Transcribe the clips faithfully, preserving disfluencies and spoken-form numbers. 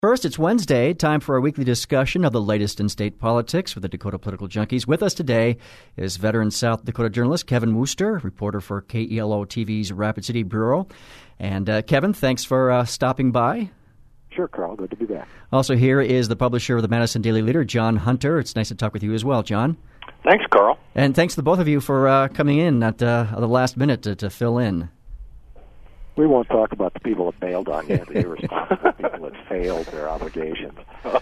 First, it's Wednesday, time for our weekly discussion of the latest in state politics with the Dakota Political Junkies. With us today is veteran South Dakota journalist Kevin Wooster, reporter for K E L O T V's Rapid City Bureau. And uh, Kevin, thanks for uh, stopping by. Sure, Carl. Good to be back. Also here is the publisher of the Madison Daily Leader, John Hunter. It's nice to talk with you as well, John. Thanks, Carl. And thanks to both of you for uh, coming in at uh, the last minute to, to fill in. We won't talk about the people that bailed on you, the irresponsible people that failed their obligations.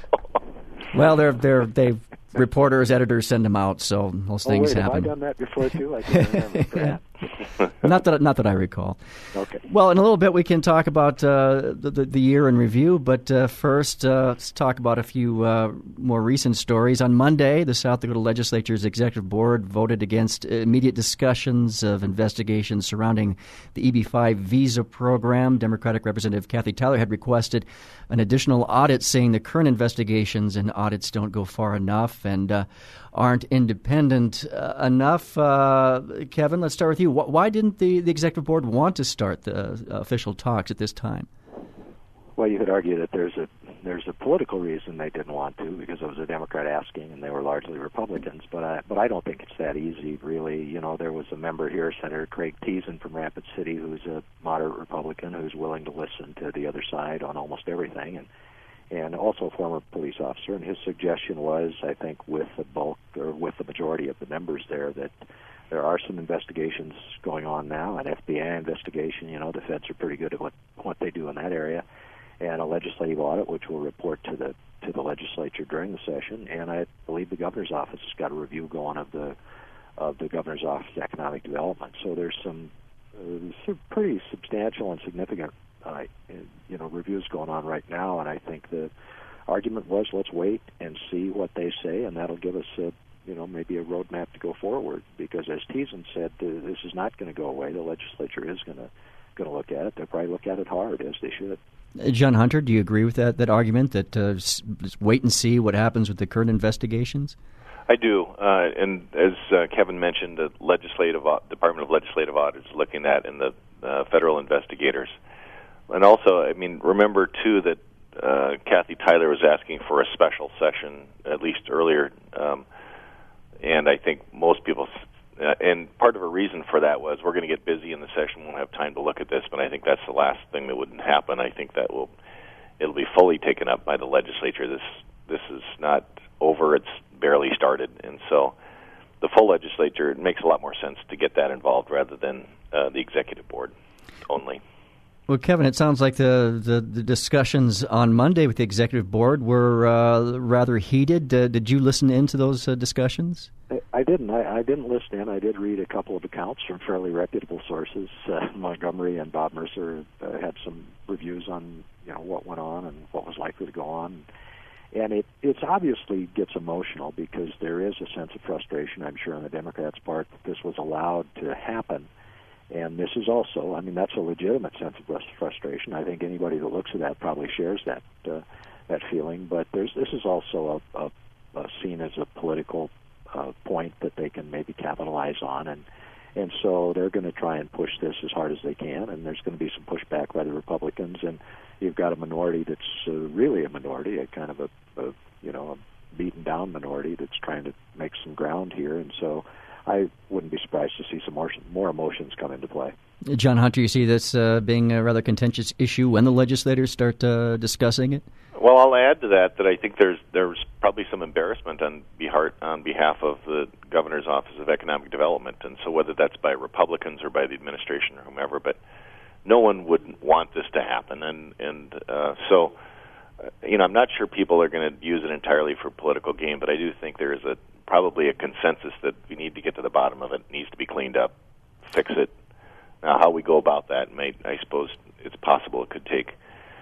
Well, they're they're they reporters, editors send them out, so those oh, things wait, happen. Have I done that before too? I can't remember. Yeah. Not that not that I recall. Okay. Well, in a little bit we can talk about uh, the, the the year in review, but uh, first uh, let's talk about a few uh, more recent stories. On Monday, the South Dakota Legislature's Executive Board voted against immediate discussions of investigations surrounding the E B five visa program. Democratic Representative Kathy Tyler had requested an additional audit, saying the current investigations and audits don't go far enough and uh, aren't independent uh, enough. Uh, Kevin, let's start with you. Why didn't the, the Executive Board want to start the uh, official talks at this time? Well, you could argue that there's a there's a political reason they didn't want to, because it was a Democrat asking, and they were largely Republicans. But I, but I don't think it's that easy, really. You know, there was a member here, Senator Craig Thiessen from Rapid City, who's a moderate Republican who's willing to listen to the other side on almost everything, and and also a former police officer. And his suggestion was, I think, with the bulk or with the majority of the members there, that there are some investigations going on now, an F B I investigation. You know, the feds are pretty good at what what they do in that area, and a legislative audit, which will report to the to the legislature during the session. And I believe the governor's office has got a review going of the of the governor's office of economic development. So there's some, uh, some pretty substantial and significant uh, you know reviews going on right now. And I think the argument was, let's wait and see what they say, and that'll give us a you know, maybe a roadmap to go forward. Because as Thiessen said, this is not going to go away. The legislature is going to going to look at it. They'll probably look at it hard, as they should. John Hunter, do you agree with that that argument that uh, just wait and see what happens with the current investigations? I do, uh, and as uh, Kevin mentioned, the legislative Department of Legislative Audit is looking at, and the uh, federal investigators, and also, I mean, remember too that uh, Kathy Tyler was asking for a special session at least earlier. Um, And I think most people, uh, and part of a reason for that was we're going to get busy in the session, won't have time to look at this, but I think that's the last thing that wouldn't happen. I think that will, it'll be fully taken up by the legislature. This this is not over, it's barely started, and so the full legislature, it makes a lot more sense to get that involved rather than uh, the executive board only. Well, Kevin, it sounds like the, the, the discussions on Monday with the executive board were uh, rather heated. Uh, did you listen into those uh, discussions? I, I didn't. I, I didn't listen in. I did read a couple of accounts from fairly reputable sources. Uh, Montgomery and Bob Mercer uh, had some reviews on you know what went on and what was likely to go on. And it it's obviously gets emotional because there is a sense of frustration, I'm sure, on the Democrats' part that this was allowed to happen. And this is also, I mean, that's a legitimate sense of frustration. I think anybody that looks at that probably shares that uh, that feeling. But there's this is also a, a, a seen as a political uh, point that they can maybe capitalize on, and and so they're going to try and push this as hard as they can. And there's going to be some pushback by the Republicans, and you've got a minority that's uh, really a minority, a kind of a, a you know a beaten down minority that's trying to make some ground here, and so I wouldn't be surprised to see some more, more emotions come into play. John Hunter, you see this uh, being a rather contentious issue when the legislators start uh, discussing it? Well, I'll add to that that I think there's there's probably some embarrassment on behalf, on behalf of the Governor's Office of Economic Development, and so whether that's by Republicans or by the administration or whomever, but no one would want this to happen, and, and uh, so, uh, you know, I'm not sure people are going to use it entirely for political gain, but I do think there is a probably a consensus that we need to get to the bottom of it. It needs to be cleaned up, fix it. Now, how we go about that, may, I suppose it's possible it could take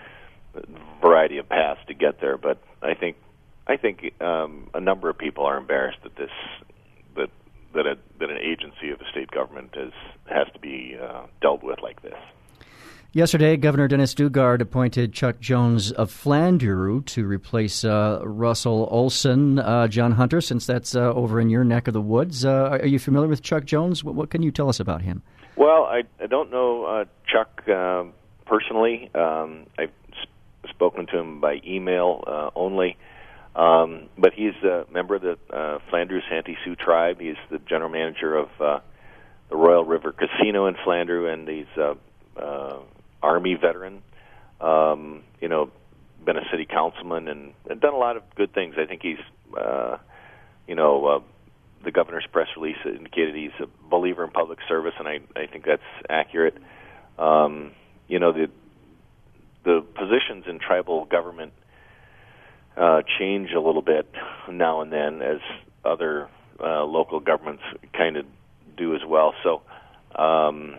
a variety of paths to get there. But I think I think um, a number of people are embarrassed that this that that, a, that an agency of the state government is has to be uh, dealt with like this. Yesterday, Governor Dennis Daugaard appointed Chuck Jones of Flandeau to replace uh, Russell Olson. Uh, John Hunter, since that's uh, over in your neck of the woods, uh, are you familiar with Chuck Jones? What, what can you tell us about him? Well, I, I don't know uh, Chuck uh, personally. Um, I spoken to him by email uh, only. Um, but he's a member of the uh, Flandreau Santee Sioux tribe. He's the general manager of uh, the Royal River Casino in Flandreau, and he's a uh, Army veteran. Um, you know, been a city councilman and, and done a lot of good things. I think he's, uh, you know, uh, the governor's press release indicated he's a believer in public service, and I, I think that's accurate. Um, you know, the the positions in tribal government uh, change a little bit now and then, as other uh, local governments kind of do as well. So, um,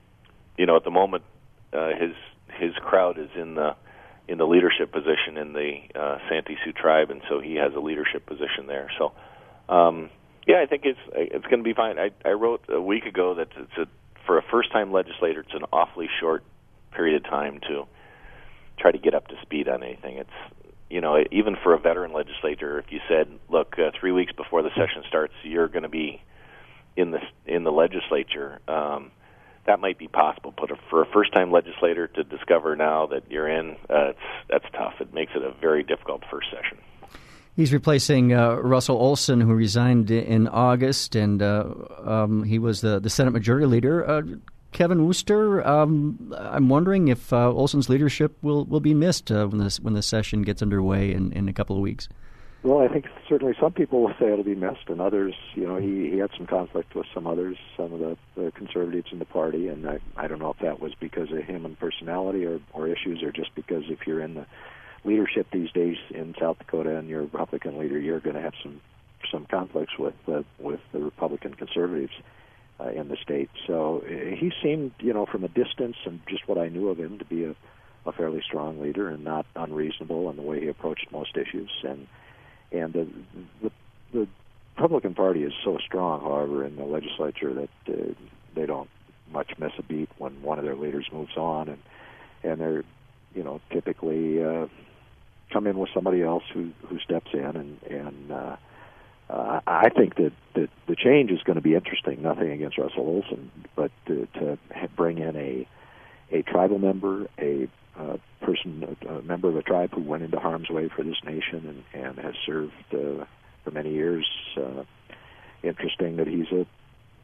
you know, at the moment, uh, his his crowd is in the in the leadership position in the uh, Santee Sioux tribe, and so he has a leadership position there. So, um, yeah, I think it's it's going to be fine. I, I wrote a week ago that it's a, for a first-time legislator, it's an awfully short period of time to try to get up to speed on anything. It's, you know, even for a veteran legislator, if you said, look, uh, three weeks before the session starts, you're going to be in the in the legislature, um, that might be possible. But for a first-time legislator to discover now that you're in, uh, it's, that's tough. It makes it a very difficult first session. He's replacing uh, Russell Olson, who resigned in August, and uh, um, he was the, the Senate Majority Leader. Uh, Kevin Wooster, um, I'm wondering if uh, Olson's leadership will, will be missed uh, when this when the session gets underway in, in a couple of weeks. Well, I think certainly some people will say it'll be missed, and others, you know, he, he had some conflict with some others, some of the, the conservatives in the party, and I, I don't know if that was because of him and personality or, or issues, or just because if you're in the leadership these days in South Dakota and you're a Republican leader, you're going to have some some conflicts with uh, with the Republican conservatives uh, in the state. So uh, he seemed, you know, from a distance and just what I knew of him, to be a, a fairly strong leader and not unreasonable in the way he approached most issues. And and the the, the Republican Party is so strong, however, in the legislature that uh, they don't much miss a beat when one of their leaders moves on, and and they're, you know, typically uh, come in with somebody else who who steps in, and and uh, uh, I think that, that the change is going to be interesting. Nothing against Russell Olson, but to, to bring in a a tribal member, a uh, person, a member of a tribe who went into harm's way for this nation and, and has served uh, for many years. Uh, interesting that he's a,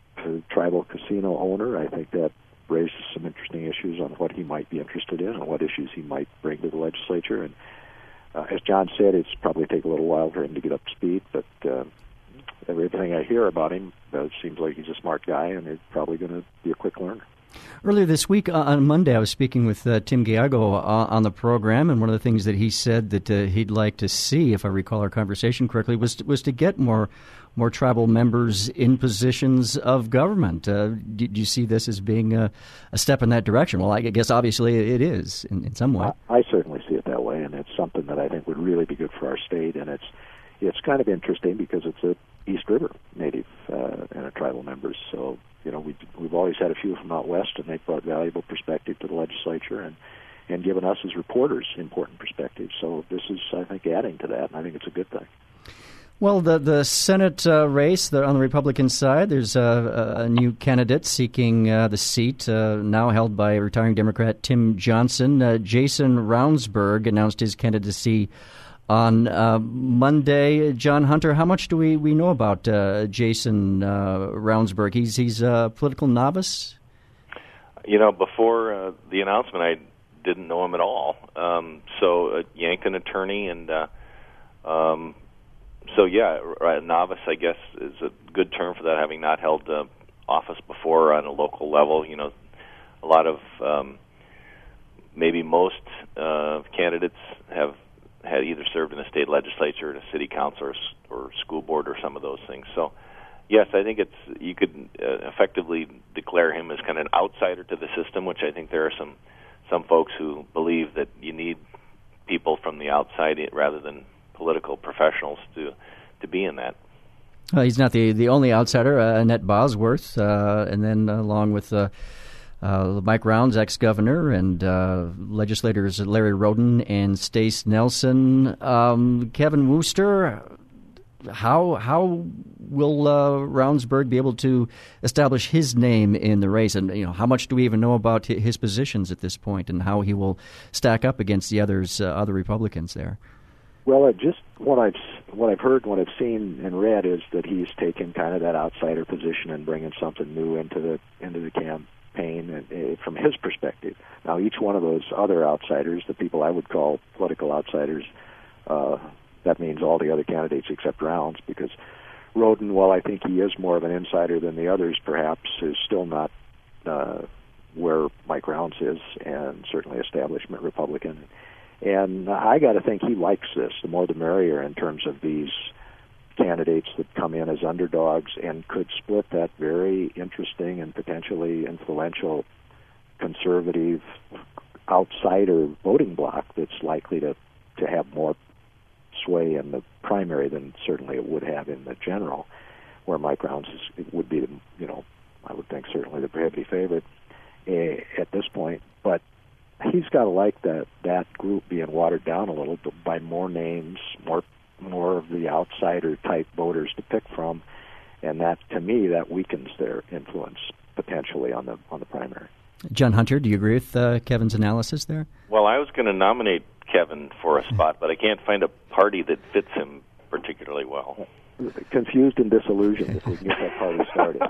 a tribal casino owner. I think that raises some interesting issues on what he might be interested in and what issues he might bring to the legislature. And uh, as John said, it's probably take a little while for him to get up to speed, but uh, everything I hear about him, uh, it seems like he's a smart guy, and he's probably going to be a quick learner. Earlier this week, uh, on Monday, I was speaking with uh, Tim Giago uh, on the program, and one of the things that he said that uh, he'd like to see, if I recall our conversation correctly, was to, was to get more more tribal members in positions of government. Uh, do, do you see this as being a, a step in that direction? Well, I guess obviously it is in, in some way. I, I certainly see it that way, and it's something that I think would really be good for our state. And it's it's kind of interesting because it's a East River native uh, and a tribal members. So, you know, we, we've always had a few from out west, and they've brought valuable perspective to the legislature and, and given us as reporters important perspective. So this is, I think, adding to that, and I think it's a good thing. Well, the the Senate uh, race the, on the Republican side, there's a, a new candidate seeking uh, the seat uh, now held by retiring Democrat Tim Johnson. Uh, Jason Ravnsborg announced his candidacy on uh, Monday. John Hunter, how much do we, we know about uh, Jason uh, Ravnsborg? He's he's a political novice? You know, before uh, the announcement, I didn't know him at all. Um, so a Yankton attorney, and uh, um, so yeah, a novice, I guess, is a good term for that, having not held uh, office before on a local level. You know, a lot of, um, maybe most uh, candidates have had either served in a state legislature, in a city council, or, or school board, or some of those things. So, yes, I think it's you could uh, effectively declare him as kind of an outsider to the system, which I think there are some some folks who believe that you need people from the outside rather than political professionals to to be in that. Uh, he's not the the only outsider. Uh, Annette Bosworth, uh, and then uh, along with uh, uh, Mike Rounds, ex-governor, and uh, legislators Larry Roden and Stace Nelson. Um, Kevin Wooster, how how will uh, Ravnsborg be able to establish his name in the race? And you know, how much do we even know about his positions at this point, and how he will stack up against the others, uh, other Republicans there? Well, uh, just what I've what I've heard, what I've seen and read is that he's taken kind of that outsider position and bringing something new into the into the campaign, and, uh, from his perspective. Now, each one of those other outsiders, the people I would call political outsiders, uh, that means all the other candidates except Rounds, because Roden, while I think he is more of an insider than the others, perhaps is still not uh, where Mike Rounds is, and certainly establishment Republican. And I got to think he likes this. The more the merrier in terms of these candidates that come in as underdogs and could split that very interesting and potentially influential conservative outsider voting bloc that's likely to, to have more sway in the primary than certainly it would have in the general, where Mike Rounds is, it would be, the, you know, I would think certainly the heavy favorite uh, at this point. But he's got to like that that group being watered down a little bit by more names, more more of the outsider type voters to pick from, and that, to me, that weakens their influence potentially on the on the primary. John Hunter, do you agree with uh, Kevin's analysis there? Well, I was going to nominate Kevin for a spot, but I can't find a party that fits him particularly well. Confused and disillusioned if we can get that party started.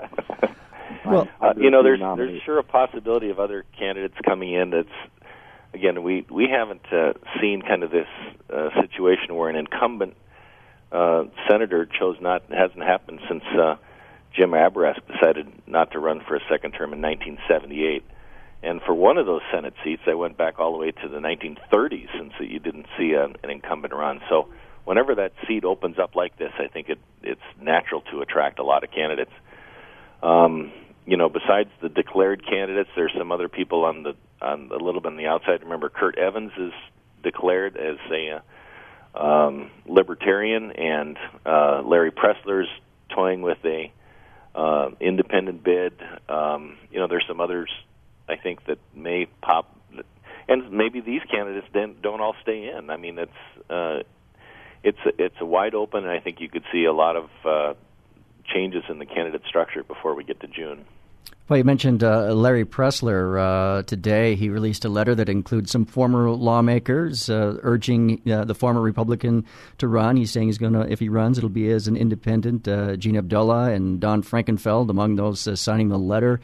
Well, uh, you know, there's there's sure a possibility of other candidates coming in that's, again, we, we haven't uh, seen kind of this uh, situation where an incumbent uh, senator chose not, hasn't happened since uh, Jim Abourezk decided not to run for a second term in nineteen seventy-eight. And for one of those Senate seats, I went back all the way to the nineteen thirties since you didn't see an, an incumbent run. So whenever that seat opens up like this, I think it, it's natural to attract a lot of candidates. Um, you know, besides the declared candidates, there's some other people on the on a little bit on the outside. Remember, Kurt Evans is declared as a uh, um, libertarian, and uh, Larry Pressler's toying with a uh, independent bid. Um, you know, there's some others I think that may pop, and maybe these candidates then don't all stay in. I mean, it's uh, it's it's a wide open, and I think you could see a lot of uh, changes in the candidate structure before we get to June. Well, you mentioned uh, Larry Pressler uh, today. He released a letter that includes some former lawmakers uh, urging uh, the former Republican to run. He's saying he's going to, if he runs, it'll be as an independent. Uh, Gene Abdullah and Don Frankenfeld among those uh, signing the letter.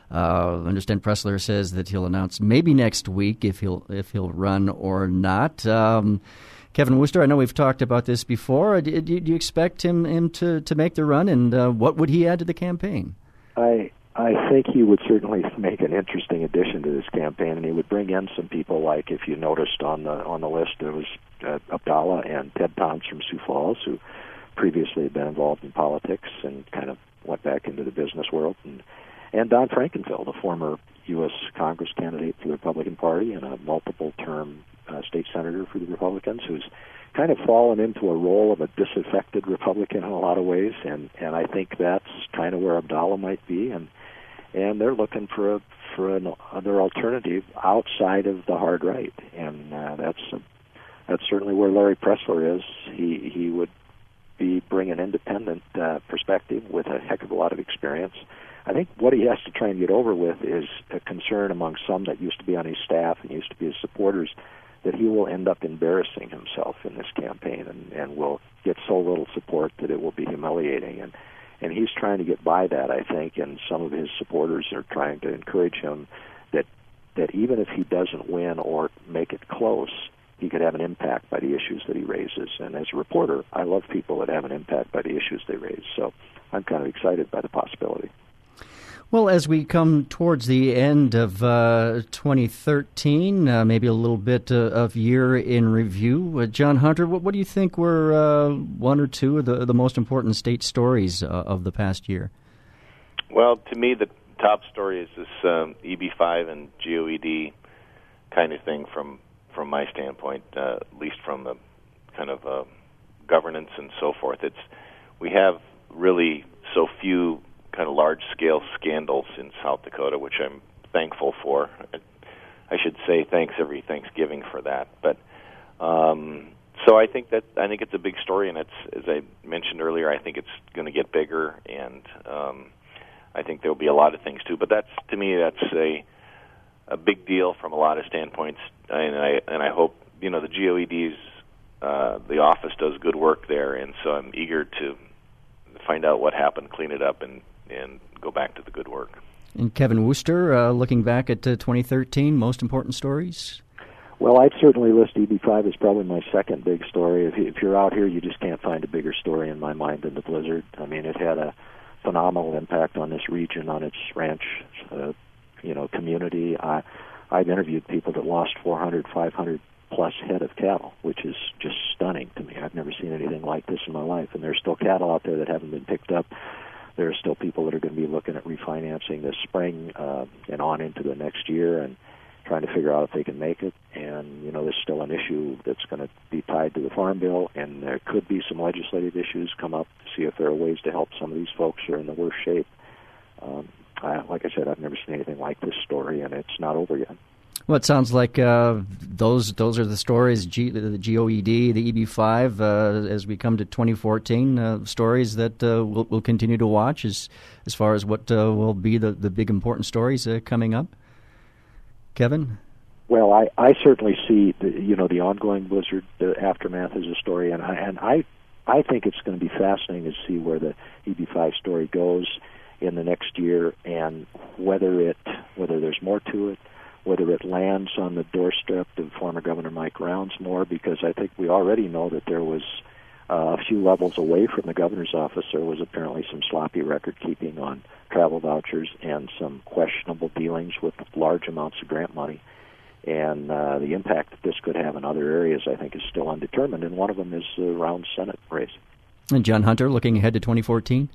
Uh, I understand Pressler says that he'll announce maybe next week if he'll if he'll run or not. Um, Kevin Wooster, I know we've talked about this before. Do, do you expect him him to, to make the run, and uh, what would he add to the campaign? I I think he would certainly make an interesting addition to this campaign, and he would bring in some people like, if you noticed on the on the list, there was uh, Abdallah and Ted Toms from Sioux Falls, who previously had been involved in politics and kind of went back into the business world, and and Don Frankenfeld, a former U S Congress candidate for the Republican Party and a multiple-term uh, state senator for the Republicans, who's kind of fallen into a role of a disaffected Republican in a lot of ways, and, and I think that's kind of where Abdallah might be, and and they're looking for a for another alternative outside of the hard right, and uh, that's a, that's certainly where Larry Pressler is. He he would be bring an independent uh, perspective with a heck of a lot of experience. I think what he has to try and get over with is a concern among some that used to be on his staff and used to be his supporters that he will end up embarrassing himself in this campaign and, and will get so little support that it will be humiliating. And, and he's trying to get by that, I think, and some of his supporters are trying to encourage him that, that even if he doesn't win or make it close, he could have an impact by the issues that he raises. And as a reporter, I love people that have an impact by the issues they raise. So I'm kind of excited by the possibility. Well, as we come towards the end of uh, twenty thirteen, uh, maybe a little bit uh, of year in review, uh, John Hunter, what, what do you think were uh, one or two of the, the most important state stories uh, of the past year? Well, to me, the top story is this um, E B five and G O E D kind of thing from, from my standpoint, uh, at least from the kind of uh, governance and so forth. It's we have really so few kind of large-scale scandals in South Dakota, which I'm thankful for. I should say thanks every Thanksgiving for that. But um, so I think that I think it's a big story, and it's, as I mentioned earlier, I think it's going to get bigger, and um, I think there'll be a lot of things too. But that's, to me, that's a a big deal from a lot of standpoints, and I and I hope, you know, the G O E D's uh, the office does good work there, and so I'm eager to find out what happened, clean it up, and and go back to the good work. And Kevin Wooster, uh, looking back at uh, twenty thirteen, most important stories? Well, I'd certainly list E B five as probably my second big story. If, if you're out here, you just can't find a bigger story in my mind than the blizzard. I mean, it had a phenomenal impact on this region, on its ranch, uh, you know, community. I, I've interviewed people that lost four hundred, five hundred plus head of cattle, which is just stunning to me. I've never seen anything like this in my life, and there's still cattle out there that haven't been picked up. There are still people that are going to be looking at refinancing this spring uh, and on into the next year and trying to figure out if they can make it. And, you know, there's still an issue that's going to be tied to the Farm Bill, and there could be some legislative issues come up to see if there are ways to help some of these folks who are in the worst shape. Um, I, like I said, I've never seen anything like this story, and it's not over yet. Well, it sounds like uh, those those are the stories, G, the G O E D, the E B five, uh, as we come to twenty fourteen, uh, stories that uh, we'll, we'll continue to watch as as far as what uh, will be the, the big important stories uh, coming up. Kevin? Well, I, I certainly see the, you know, the ongoing blizzard the aftermath as a story, and I and I I think it's going to be fascinating to see where the E B five story goes in the next year, and whether it whether there's more to it, whether it lands on the doorstep of former Governor Mike Rounds more, because I think we already know that there was uh, a few levels away from the governor's office, there was apparently some sloppy record-keeping on travel vouchers and some questionable dealings with large amounts of grant money. And uh, the impact that this could have in other areas, I think, is still undetermined, and one of them is the Rounds Senate race. And John Hunter, looking ahead to twenty fourteen?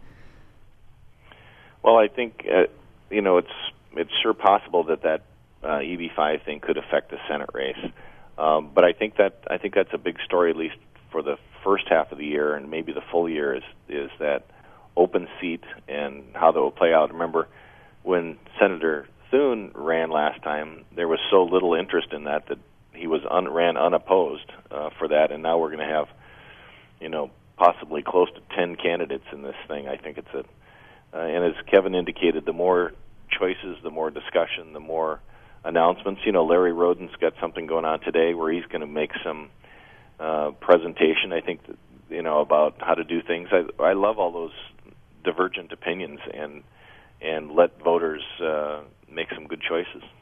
Well, I think, uh, you know, it's it's sure possible that that Uh, E B five thing could affect the Senate race, um, but I think that I think that's a big story, at least for the first half of the year and maybe the full year. Is is that open seat and how that will play out? Remember, when Senator Thune ran last time, there was so little interest in that that he was un, ran unopposed uh, for that, and now we're going to have, you know, possibly close to ten candidates in this thing. I think it's a, uh, and as Kevin indicated, the more choices, the more discussion, the more announcements. You know, Larry Roden's got something going on today where he's going to make some uh, presentation, I think, that, you know, about how to do things. I, I love all those divergent opinions, and and let voters uh, make some good choices.